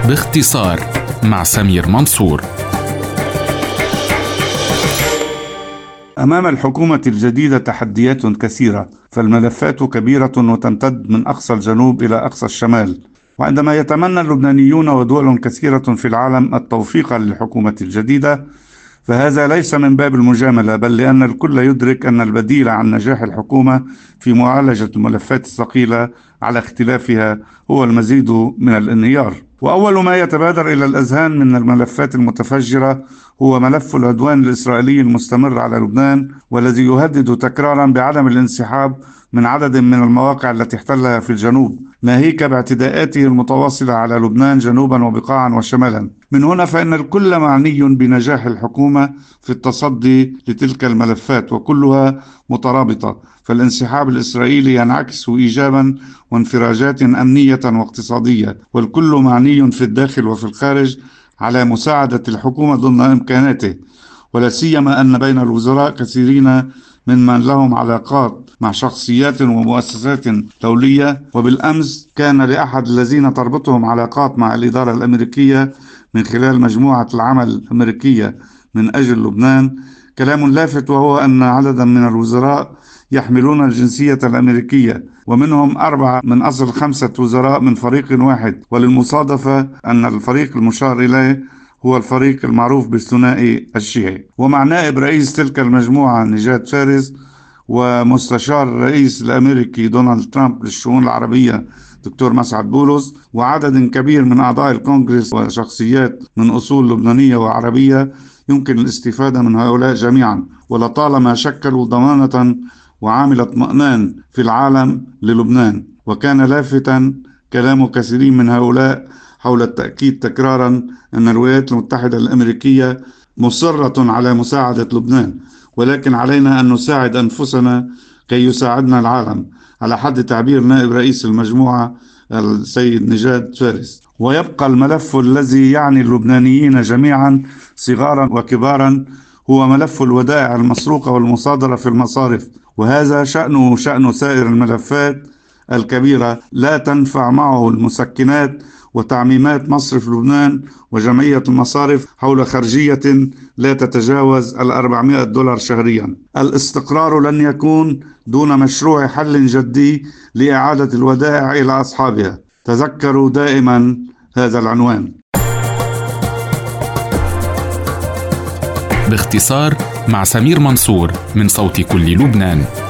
باختصار مع سمير منصور. أمام الحكومة الجديدة تحديات كثيرة، فالملفات كبيرة وتمتد من أقصى الجنوب إلى أقصى الشمال. وعندما يتمنى اللبنانيون ودول كثيرة في العالم التوفيق للحكومة الجديدة، فهذا ليس من باب المجاملة، بل لأن الكل يدرك أن البديل عن نجاح الحكومة في معالجة الملفات الثقيلة على اختلافها هو المزيد من الانهيار. وأول ما يتبادر إلى الأذهان من الملفات المتفجرة هو ملف العدوان الإسرائيلي المستمر على لبنان، والذي يهدد تكرارا بعدم الانسحاب من عدد من المواقع التي احتلها في الجنوب، ناهيك باعتداءاته المتواصلة على لبنان جنوبا وبقاعا وشمالا. من هنا فإن الكل معني بنجاح الحكومة في التصدي لتلك الملفات، وكلها مترابطة. فالانسحاب الإسرائيلي ينعكس إيجابا وانفراجات أمنية واقتصادية، والكل معني في الداخل وفي الخارج على مساعدة الحكومة ضمن إمكاناته، ولا سيما أن بين الوزراء كثيرين ممن لهم علاقات مع شخصيات ومؤسسات دولية. وبالأمس كان لأحد الذين تربطهم علاقات مع الإدارة الأمريكية من خلال مجموعة العمل الأمريكية من أجل لبنان كلام لافت، وهو أن عددا من الوزراء يحملون الجنسية الأمريكية، ومنهم 4 من أصل 5 وزراء من فريق واحد. وللمصادفة أن الفريق المشار إليه هو الفريق المعروف بالثنائي الشيعي. ومع نائب رئيس تلك المجموعة نجاد فارس، ومستشار الرئيس الأمريكي دونالد ترامب للشؤون العربية دكتور مسعد بولس، وعدد كبير من أعضاء الكونغرس وشخصيات من أصول لبنانية وعربية، يمكن الاستفادة من هؤلاء جميعا، ولطالما شكلوا ضمانة وعامل اطمئنان في العالم للبنان. وكان لافتا كلام كثيرين من هؤلاء حول التأكيد تكرارا أن الولايات المتحدة الأمريكية مصرة على مساعدة لبنان، ولكن علينا أن نساعد أنفسنا كي يساعدنا العالم، على حد تعبير نائب رئيس المجموعة السيد نجاد فارس. ويبقى الملف الذي يعني اللبنانيين جميعا صغارا وكبارا هو ملف الودائع المسروقة والمصادرة في المصارف، وهذا شأنه شأن سائر الملفات الكبيرة، لا تنفع معه المسكنات وتعميمات مصرف لبنان وجمعية المصارف حول خرجية لا تتجاوز $400 شهريا. الاستقرار لن يكون دون مشروع حل جدي لإعادة الودائع إلى أصحابها. تذكروا دائما هذا العنوان. باختصار مع سمير منصور من صوت كل لبنان.